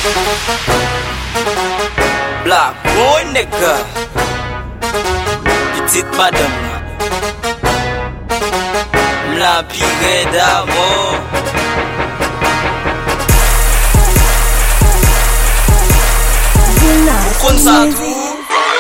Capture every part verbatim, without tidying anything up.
Black boy nigga, petite madame, m'la pire d'amour. Kon sa tou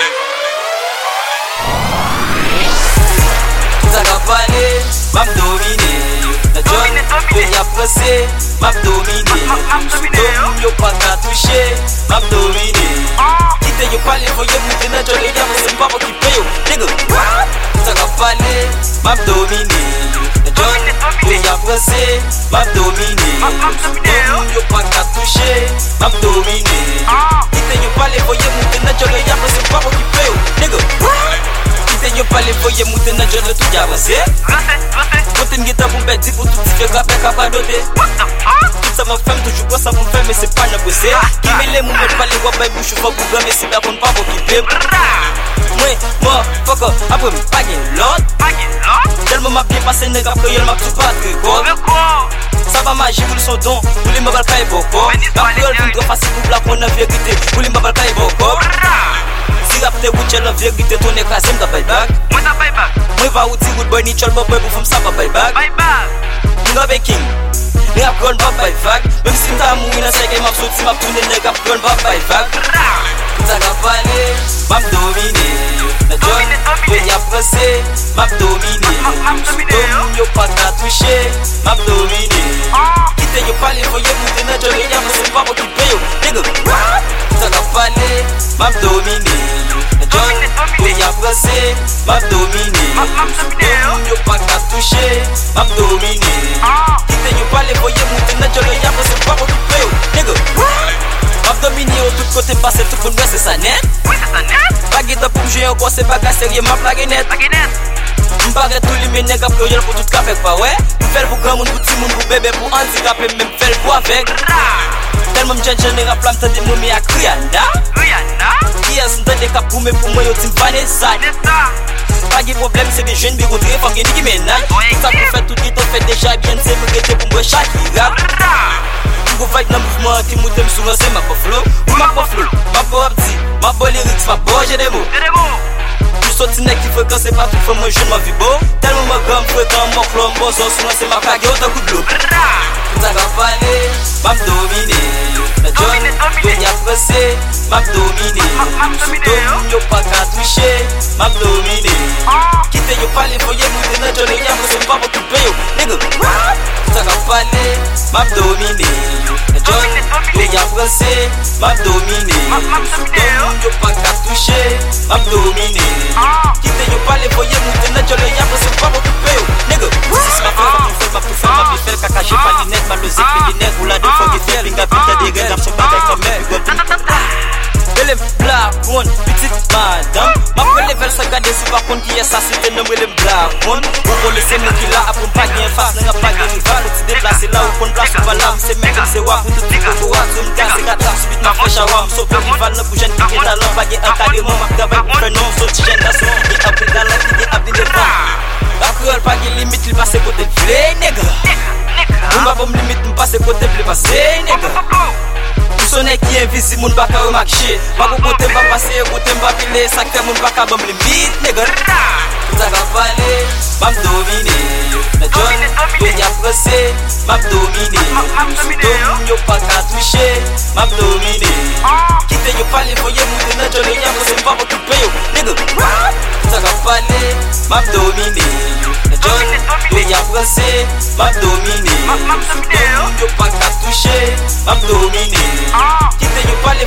Sa ka pale, map domine. Na John, yo y a pressé, map domine. Soudom yo pa ka touche, map domine. Kite yo pale, voye moute na John, yo y a pressé, m'pa pa kipe yo. Nigga, sa ka pale, map domine. Na John, yo y a pressé, map domine. Soudom yo pa ka touche, map domine. Kite yo pale, voye moute na John, yo y a pressé, m'pa pa kipe yo. Nigga, kite yo pale, voye moute na John, tout y avancé. Kote ngita pou mbek di pou tout ti fe grape kapa dote. Tout sa m'a femme toujours quoi ça m'a fait mais c'est pas négocié. Qui me les mou met pas les wap bay bouche faut pour mais c'est pas qu'on pas pour kipper. Moi, moi, fuck up, après m'pa gen l'autre. Tellement m'a bien passé nèg après yel m'a tout pas record. Ça va magie pour son don, pour les m'bal kay boko. Après elle vient facile pour black on a vérité, pour les m'bal kay boko. Si après vous la vérité ton écrasé m'ta bay back. Moi ta bay back. Moi va ou ti good boy ni chol boy pour femme ça va bay back. Bay back. Nga be king. Ni ap gon ba bay back. Même si m'ta mou ina seke m'a sorti m'a tourner nèg ap gon ba bay back. Ça ka pale, m'a dominer. Na John, yo y a pressé, m'a dominer. Soudom yo pa ka toucher, m'a dominer. Kite yo pale, voye moute na John, yo y a pressé, m'pa pa kipe yo. Nigga, ça ka pale, m'a dominer. Na John, yo y a pressé, m'a dominer. Soudom yo pa ka toucher, m'a dominer. Kite yo pale, voye moute na John, yo y a pressé, m'pa pa kipe yo. Nigga, m'a dominer au tout côté passé, tout le monde c'est ça net. Oui c'est ça net. Pas guide pour jouer encore c'est pas sérieux m'a plague net. M'pare tout les ménègres après yel pour tout café pas ouais. Faire pour grand monde pour petit monde pour bébé pour handicapé même faire pour avec. Tellement m'j'en j'en rap là m'tende moi mais à Rihanna. Rihanna. Qui est s'entende cap pour me pour moi yo tim Vanessa. Pas de problème c'est des jeunes bigotés faut gagner qui ménage. Ça pour faire tout qui t'ont fait déjà bien c'est me guetter pour moi Shakira. Go fight dans mouvement qui moutem sous lancé ma pas flow ou ma pas flow ma pas abdi ma pas lyrics ma pas j'ai des mots tout sorti nèg qui fréquence c'est pas tout fait moi jeune ma vie beau tellement ma gamme fréquent mon flow bon sous lancé ma plaque autant coup de l'eau tout ça va parler m'a dominer na John yo y a pressé m'a dominer soudom yo pas ka toucher m'a dominer kite yo parler voye moute na John y a pressé pas pour couper yo nigga ça va parler m'a dominer na John yo y a pressé m'a dominer soudom yo pas ka toucher m'a dominer kite yo parler voye moute na John y a pressé pas pour couper yo nigga si ma frère m'a fait m'a tout faire m'a fait caca j'ai pas dinette ma logique les dinette ou la de faut que faire l'inga pinta des gars sur pas avec comme elle black one petite madame ma pour level ça garder si par contre qui est ça c'était nommé le black one pour laisser nous qui là après pas bien face n'a pas de rival tu déplacer là où qu'on place pas là c'est même c'est wa pour tout tout wa zoom casse quatre suite ma fraîche wa so pour rival na pour jeune qui est là là pas un carrément ma travail pour faire non so ti génération qui après dans la qui est après devant la cruel pas de limite il passe côté vrai nègre on va pas me limite me passer côté blé passer nègre tout son nèg qui invisible moun pas ka remarquer pas côté pas passer côté pas filer ça fait moun pas ka bam limite nègre ça va parler m'a dominer na John yo y a pressé m'a dominer soudom yo pas ka toucher m'a dominer kite yo parler voye moute na John y a pressé pas pour couper yo nègre ça va parler m'a dominer na John yo y a pressé m'a dominer soudom yo pas ka toucher m'a dominer kite yo parler